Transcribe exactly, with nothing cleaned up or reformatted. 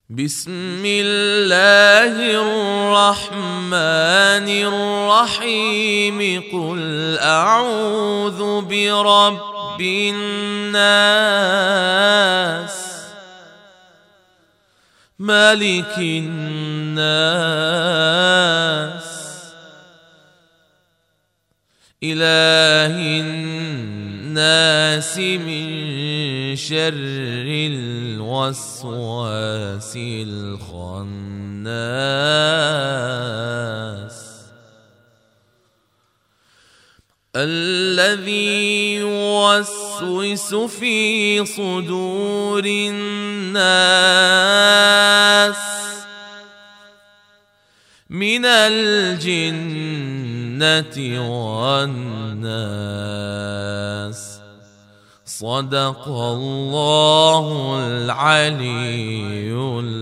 بسم الله الرحمن الرحيم قل أعوذ برب الناس ملك الناس إله الناس من شر الوسواس الخناس الذي يوسوس في صدور الناس من الجنة والناس. صدق الله العلي العظيم.